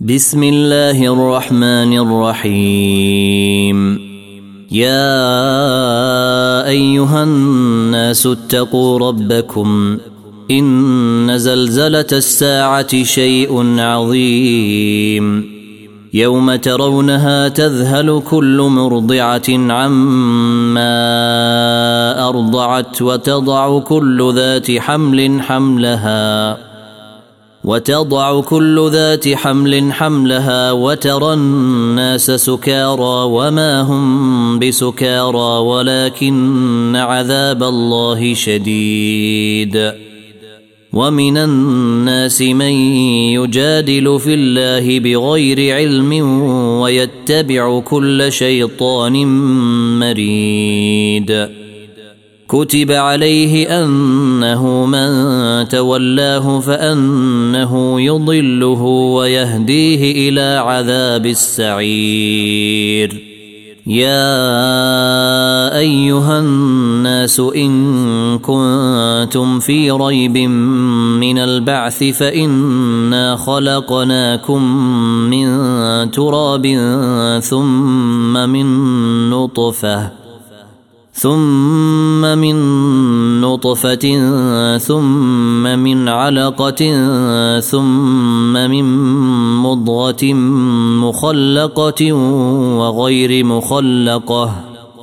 بسم الله الرحمن الرحيم. يا أيها الناس اتقوا ربكم إن زلزلة الساعة شيء عظيم يوم ترونها تذهل كل مرضعة عما أرضعت وتضع كل ذات حمل حملها وترى الناس سكارى وما هم بسكارى ولكن عذاب الله شديد. ومن الناس من يجادل في الله بغير علم ويتبع كل شيطان مريد. كتب عليه أنه من تولاه فأنه يضله ويهديه إلى عذاب السعير. يا أيها الناس إن كنتم في ريب من البعث فإنا خلقناكم من تراب ثم من نطفة ثم من علقة ثم من مضغة مخلقة وغير مخلقة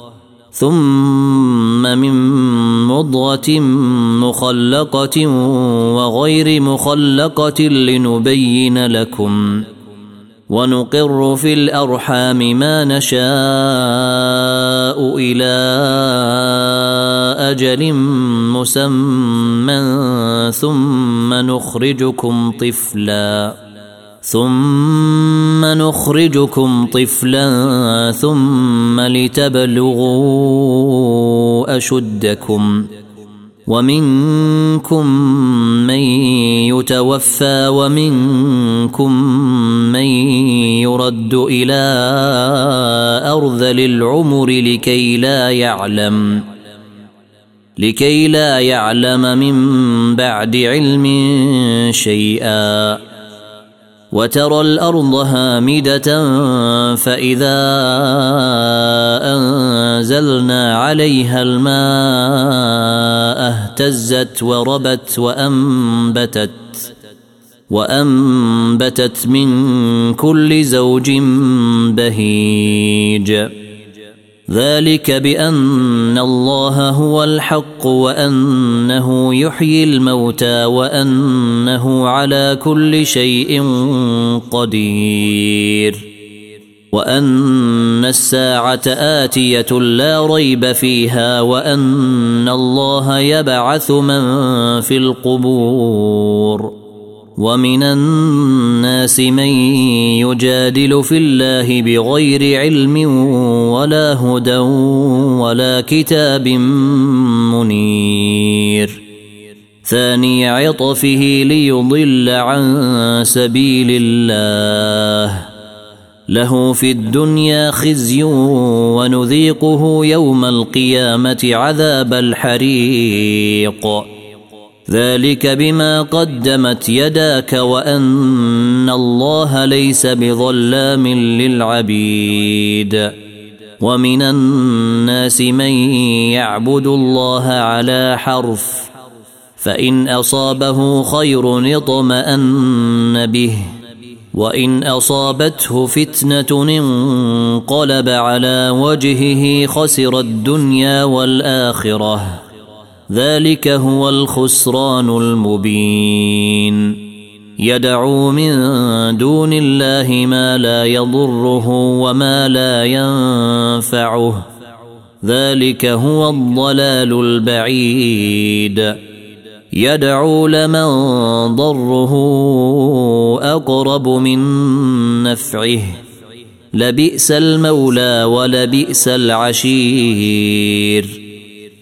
لنبين لكم ونقر في الأرحام ما نشاء إلى أجل مسمى ثم نخرجكم طفلا ثم لتبلغوا أشدكم ومنكم من يتوفى ومنكم من يرد إلى أرذل العمر لكي لا يعلم من بعد علم شيئا. وترى الأرض هامدة فإذا أنزلنا عليها الماء اهتزت وربت وأنبتت من كل زوج بهيج. ذلك بأن الله هو الحق وأنه يحيي الموتى وأنه على كل شيء قدير وأن الساعة آتية لا ريب فيها وأن الله يبعث من في القبور. ومن الناس من يجادل في الله بغير علم ولا هدى ولا كتاب منير. ثاني عطفه ليضل عن سبيل الله له في الدنيا خزي ونذيقه يوم القيامة عذاب الحريق. ذلك بما قدمت يداك وأن الله ليس بظلام للعبيد. ومن الناس من يعبد الله على حرف فإن أصابه خير اطمأن به وإن أصابته فتنة انقلب على وجهه خسر الدنيا والآخرة. ذلك هو الخسران المبين. يدعو من دون الله ما لا يضره وما لا ينفعه. ذلك هو الضلال البعيد. يدعو لمن ضره أقرب من نفعه لبئس المولى ولبئس العشير.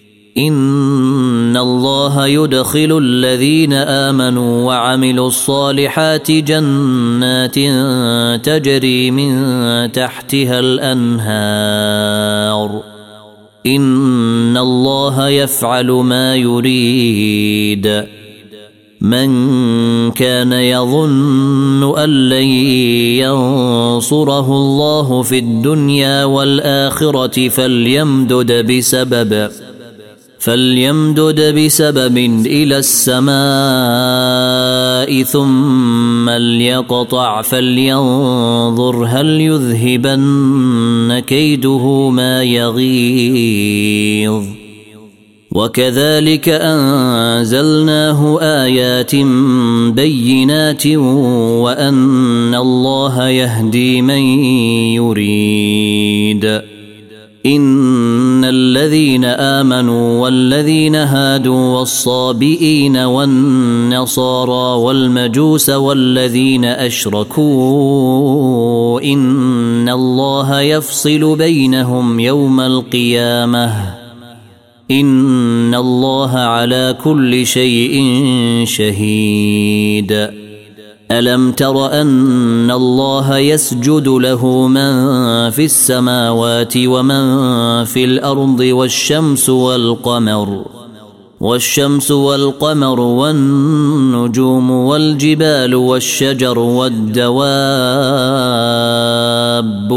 إن الله يدخل الذين آمنوا وعملوا الصالحات جنات تجري من تحتها الأنهار. إن الله يفعل ما يريد. من كان يظن أن لن ينصره الله في الدنيا والآخرة فليمدد بسبب إلى السماء ثم ليقطع فلينظر هل يذهبن كيده ما يغيظ. وكذلك أنزلناه آيات بينات وأن الله يهدي من يريد. إن الذين آمنوا والذين هادوا والصابئين والنصارى والمجوس والذين أشركوا إن الله يفصل بينهم يوم القيامة إن الله على كل شيء شهيد. ألم تر أن الله يسجد له من في السماوات ومن في الأرض والشمس والقمر والنجوم والجبال والشجر والدواب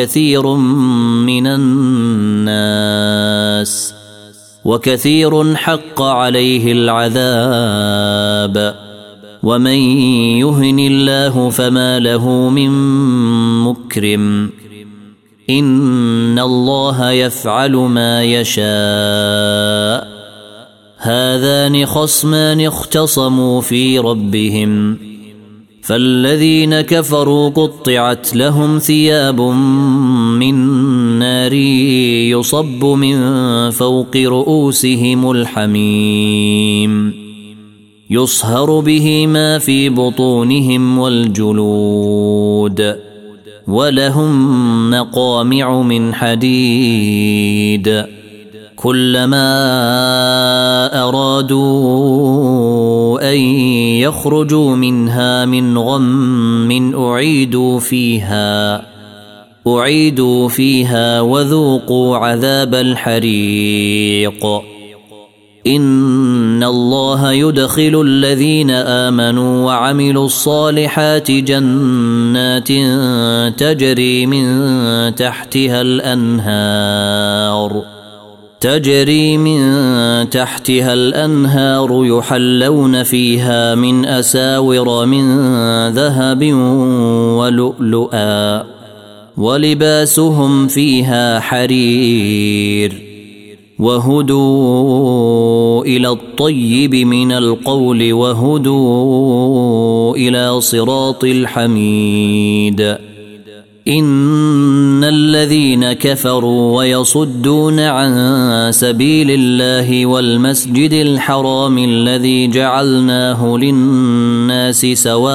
وكثير حق عليه العذاب ومن يهن الله فما له من مكرم. إن الله يفعل ما يشاء. هذان خصمان اختصموا في ربهم فالذين كفروا قطعت لهم ثياب من نار يصب من فوق رؤوسهم الحميم يصهر به ما في بطونهم والجلود ولهم مقامع من حديد كلما أرادوا أن يخرجوا منها من غم أعيدوا فيها وذوقوا عذاب الحريق. إن الله يدخل الذين آمنوا وعملوا الصالحات جنات تجري من تحتها الأنهار يحلون فيها من أساور من ذهب ولؤلؤا ولباسهم فيها حرير وهدوا إلى الطيب من القول وهدوا إلى صراط الحميد. إن الذين كفروا ويصدون عن سبيل الله والمسجد الحرام الذي جعلناه للناس سواء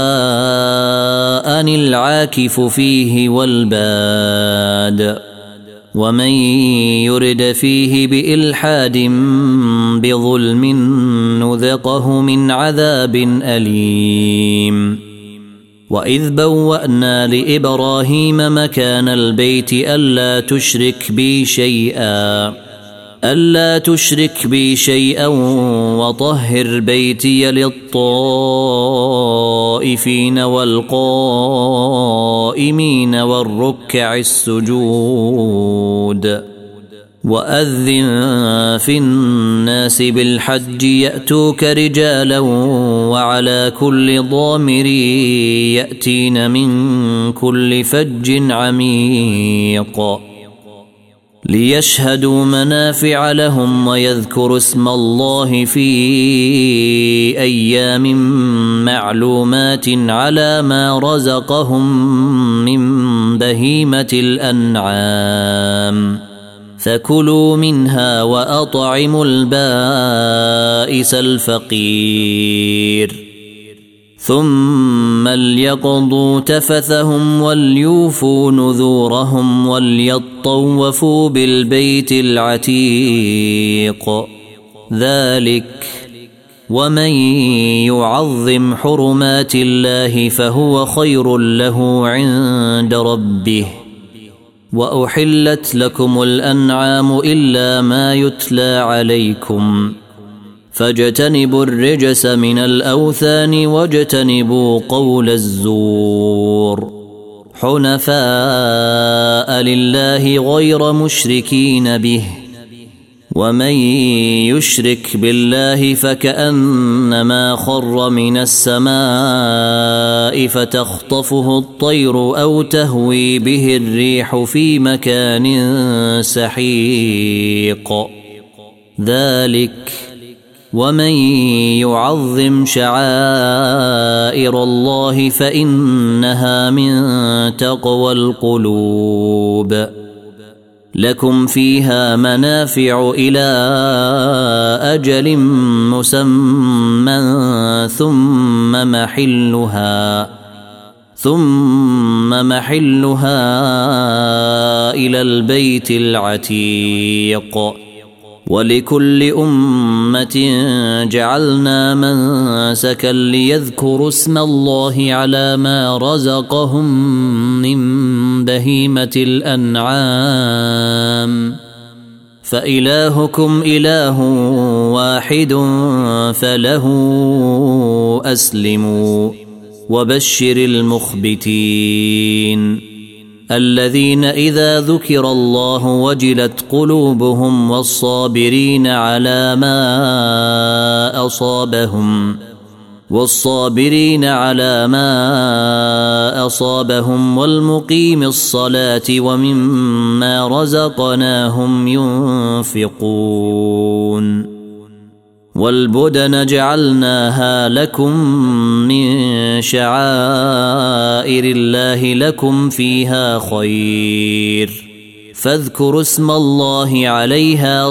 العاكف فيه والباد ومن يرد فيه بإلحاد بظلم نذقه من عذاب أليم. وإذ بوأنا لإبراهيم مكان البيت ألا تشرك بي شيئا وطهر بيتي للطائفين والقائمين والركع السجود. وأذن في الناس بالحج يأتوك رجالا وعلى كل ضامر يأتين من كل فج عميق ليشهدوا منافع لهم ويذكروا اسم الله في أيام معلومات على ما رزقهم من بهيمة الأنعام فكلوا منها وأطعموا البائس الفقير ثم ليقضوا تفثهم وليوفوا نذورهم وليطوفوا بالبيت العتيق. ذلك ومن يعظم حرمات الله فهو خير له عند ربه. وأحلت لكم الأنعام إلا ما يتلى عليكم فاجتنبوا الرجس من الأوثان واجتنبوا قول الزور حنفاء لله غير مشركين به ومن يشرك بالله فكأنما خر من السماء فتخطفه الطير أو تهوي به الريح في مكان سحيق ذلك ومن يعظم شعائر الله فإنها من تقوى القلوب لكم فيها منافع إلى أجل مسمى ثم محلها إلى البيت العتيق ولكل أمة جعلنا منسكا ليذكروا اسم الله على ما رزقهم من بهيمة الأنعام فإلهكم إله واحد فله أسلموا وبشر المخبتين الذين إذا ذكر الله وجلت قلوبهم والصابرين على ما أصابهم والمقيم الصلاة ومما رزقناهم ينفقون والبدن جعلناها لكم من شعائر الله لكم فيها خير فاذكروا اسم الله عليها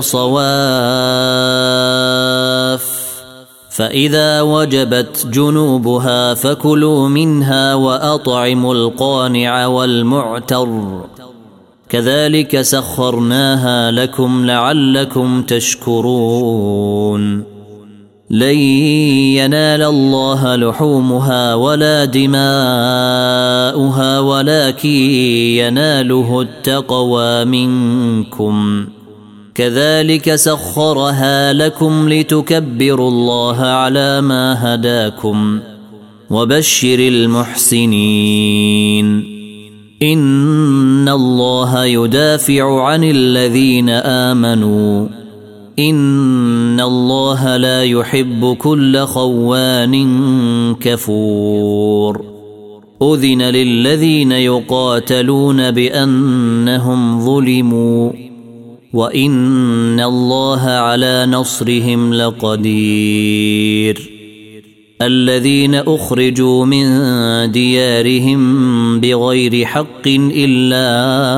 صواف فإذا وجبت جنوبها فكلوا منها وأطعموا القانع والمعتر كذلك سخرناها لكم لعلكم تشكرون لن ينال الله لحومها ولا دماؤها ولكن يناله التقوى منكم كذلك سخرها لكم لتكبروا الله على ما هداكم وبشر المحسنين إن الله يدافع عن الذين آمنوا إن الله لا يحب كل خوان كفور أذن للذين يقاتلون بأنهم ظلموا وإن الله على نصرهم لقدير الذين أخرجوا من ديارهم بغير حق إلا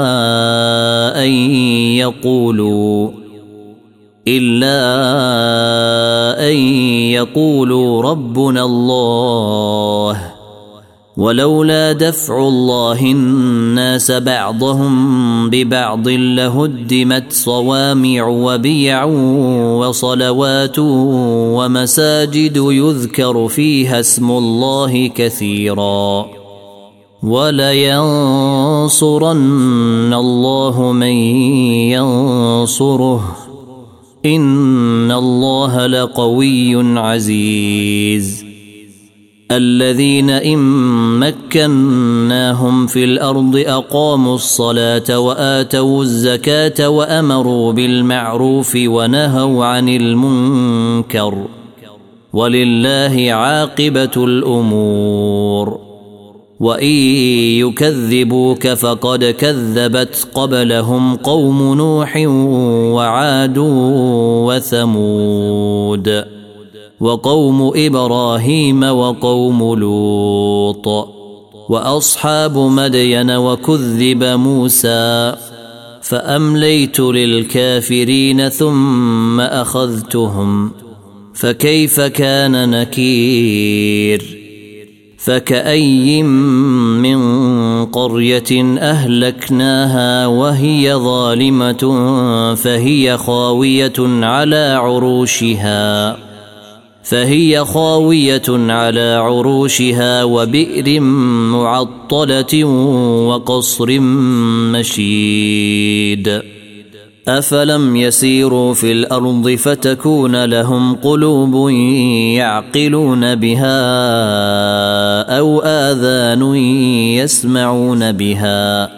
أن يقولوا ربنا الله ولولا دفع الله الناس بعضهم ببعض لهدمت صوامع وبيع وصلوات ومساجد يذكر فيها اسم الله كثيرا ولينصرن الله من ينصره إن الله لقوي عزيز الذين إن مكناهم في الأرض أقاموا الصلاة وآتوا الزكاة وأمروا بالمعروف ونهوا عن المنكر ولله عاقبة الأمور وإن يكذبوك فقد كذبت قبلهم قوم نوح وعاد وثمود وقوم إبراهيم وقوم لوط وأصحاب مدين وكذب موسى فأمليت للكافرين ثم أخذتهم فكيف كان نكير فكأي من قرية أهلكناها وهي ظالمة فهي خاوية على عروشها وبئر معطلة وقصر مشيد أفلم يسيروا في الأرض فتكون لهم قلوب يعقلون بها أو آذان يسمعون بها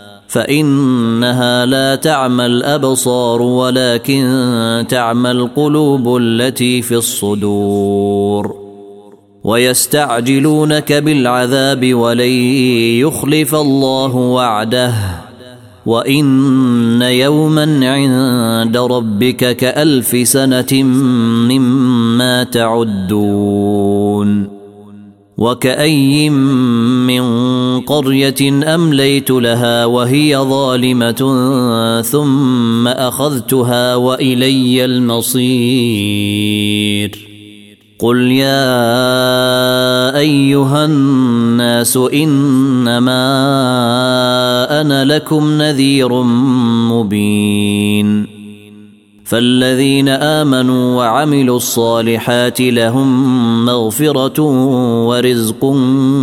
فإنها لا تعمى الأبصار ولكن تعمى القلوب التي في الصدور ويستعجلونك بالعذاب ولن يخلف الله وعده وإن يوما عند ربك كألف سنة مما تعدون وكأي من قرية أمليت لها وهي ظالمة ثم أخذتها وإلي المصير قل يا أيها الناس إنما أنا لكم نذير مبين فالذين آمنوا وعملوا الصالحات لهم مغفرة ورزق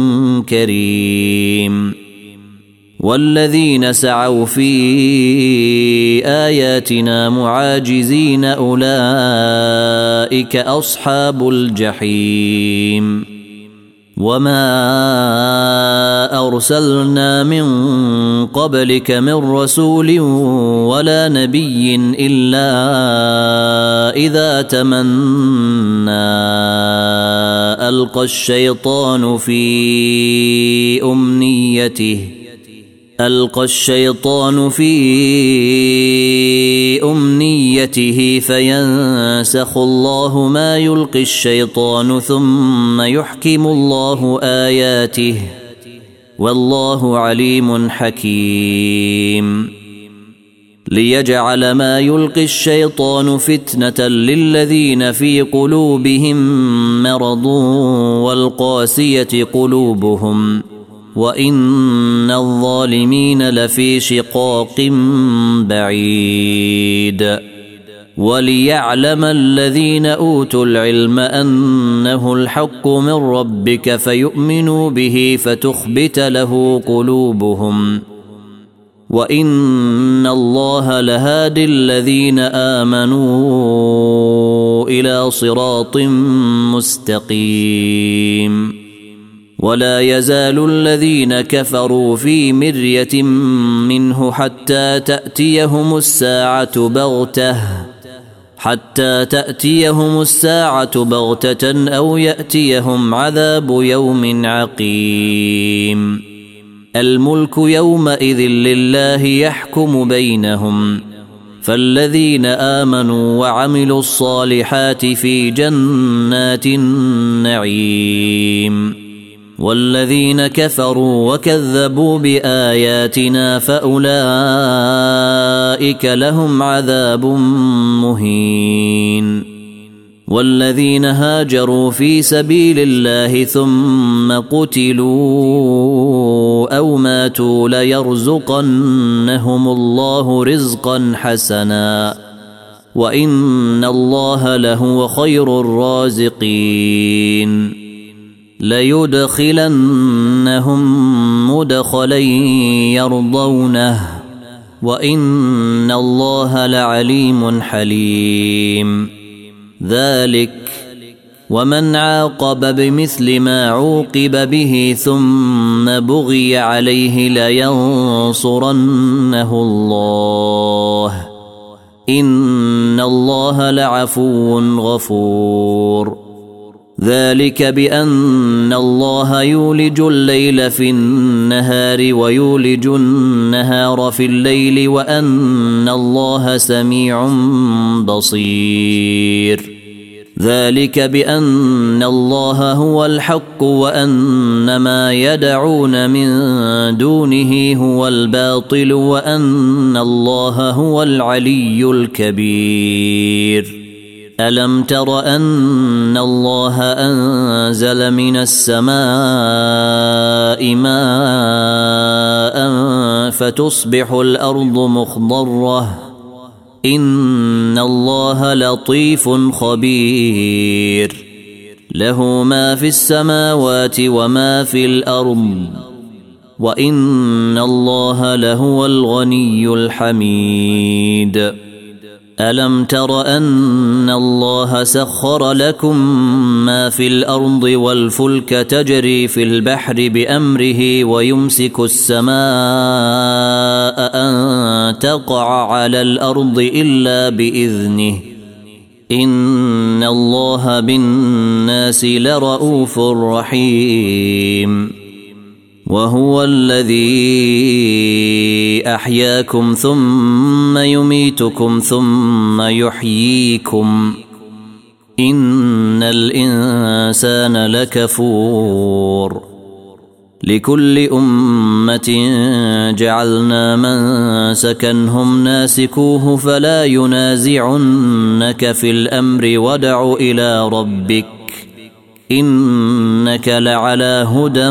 كريم والذين سعوا في آياتنا معاجزين أولئك أصحاب الجحيم وما أرسلنا من قبلك من رسول ولا نبي إلا إذا تمنى ألقى الشيطان في أمنيته فينسخ الله ما يلقي الشيطان ثم يحكم الله آياته والله عليم حكيم ليجعل ما يلقي الشيطان فتنة للذين في قلوبهم مرض والقاسية قلوبهم وإن الظالمين لفي شقاق بعيد وليعلم الذين أوتوا العلم أنه الحق من ربك فيؤمنوا به فتخبت له قلوبهم وإن الله لهادي الذين آمنوا إلى صراط مستقيم ولا يزال الذين كفروا في مرية منه حتى تأتيهم الساعة بغتة أو يأتيهم عذاب يوم عقيم الملك يومئذ لله يحكم بينهم فالذين آمنوا وعملوا الصالحات في جنات النعيم والذين كفروا وكذبوا بآياتنا فأولئك لهم عذاب مهين والذين هاجروا في سبيل الله ثم قتلوا أو ماتوا ليرزقنهم الله رزقا حسنا وإن الله لهو خير الرازقين ليدخلنهم مدخلا يرضونه وإن الله لعليم حليم ذلك ومن عاقب بمثل ما عوقب به ثم بغي عليه لينصرنه الله إن الله لعفو غفور ذلك بأن الله يولج الليل في النهار ويولج النهار في الليل وأن الله سميع بصير ذلك بأن الله هو الحق وأن ما يدعون من دونه هو الباطل وأن الله هو العلي الكبير ألم تر أن الله أنزل من السماء ماء فتصبح الأرض مخضرة إن الله لطيف خبير له ما في السماوات وما في الأرض وإن الله لهو الغني الحميد. ألم تر أن الله سخر لكم ما في الأرض والفلك تجري في البحر بأمره ويمسك السماء أن تقع على الأرض إلا بإذنه إن الله بالناس لرؤوف رحيم. وهو الذي أحياكم ثم يميتكم ثم يحييكم إن الإنسان لكفور. لكل أمة جعلنا منسكا هم ناسكوه فلا ينازعنك في الأمر وادع إلى ربك إنك لعلى هدى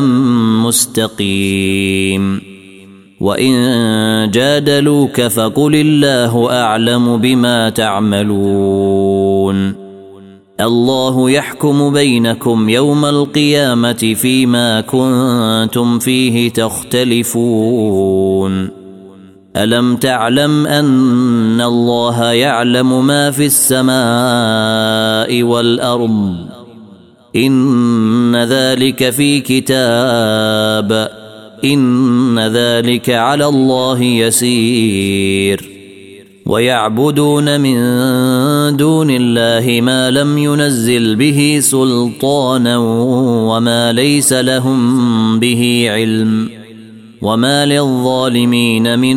مستقيم. وإن جادلوك فقل الله أعلم بما تعملون. الله يحكم بينكم يوم القيامة فيما كنتم فيه تختلفون. ألم تعلم أن الله يعلم ما في السماء والأرض إن ذلك في كتاب إن ذلك على الله يسير. ويعبدون من دون الله ما لم ينزل به سلطانا وما ليس لهم به علم وما للظالمين من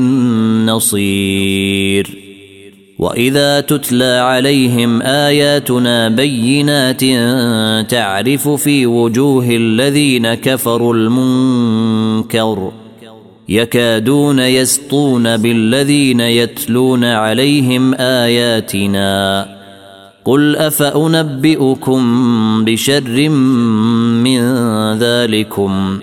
نصير. وإذا تتلى عليهم آياتنا بينات تعرف في وجوه الذين كفروا المنكر يكادون يسطون بالذين يتلون عليهم آياتنا. قل أفأنبئكم بشر من ذلكم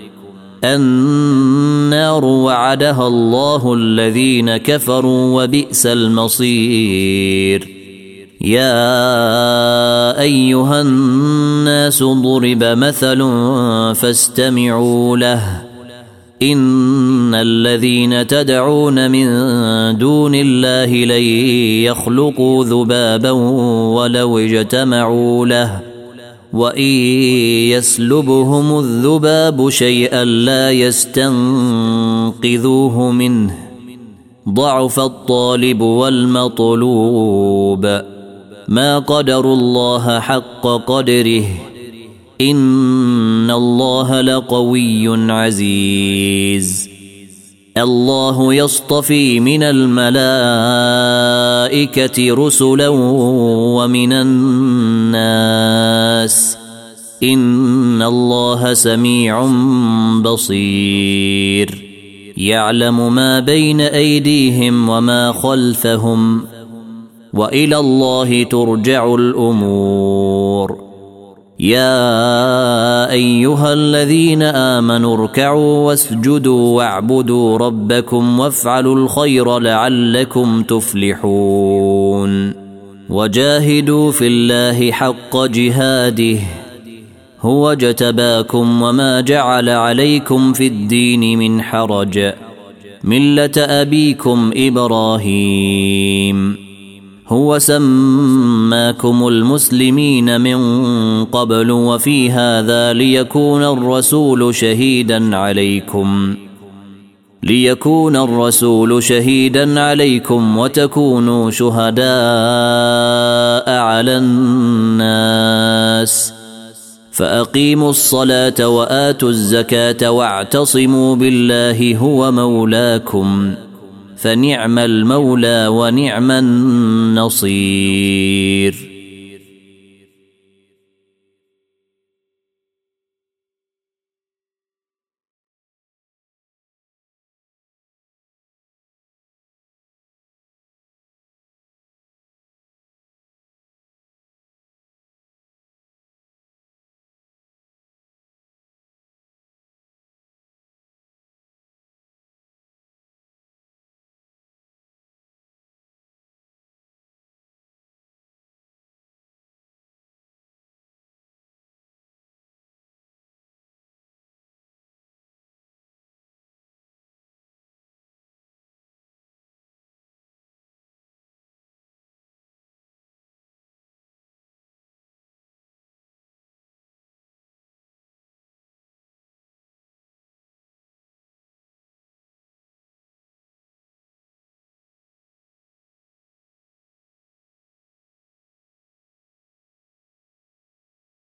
النار وعدها الله الذين كفروا وبئس المصير. يا أيها الناس ضرب مثل فاستمعوا له إن الذين تدعون من دون الله لن يخلقوا ذبابا ولو اجتمعوا له وإن يسلبهم الذباب شيئا لا يستنقذوه منه ضعف الطالب والمطلوب. ما قدروا الله حق قدره إن الله لقوي عزيز. الله يصطفي من الملائكة رسلا ومن الناس إن الله سميع بصير. يعلم ما بين أيديهم وما خلفهم وإلى الله ترجع الأمور. يا أيها الذين آمنوا اركعوا واسجدوا واعبدوا ربكم وافعلوا الخير لعلكم تفلحون. وجاهدوا في الله حق جهاده هو اجتباكم وما جعل عليكم في الدين من حرج ملة أبيكم إبراهيم هو سماكم المسلمين من قبل وفي هذا ليكون الرسول شهيدا عليكم وتكونوا شهداء على الناس. فأقيموا الصلاة وآتوا الزكاة واعتصموا بالله هو مولاكم فنعم المولى ونعم النصير.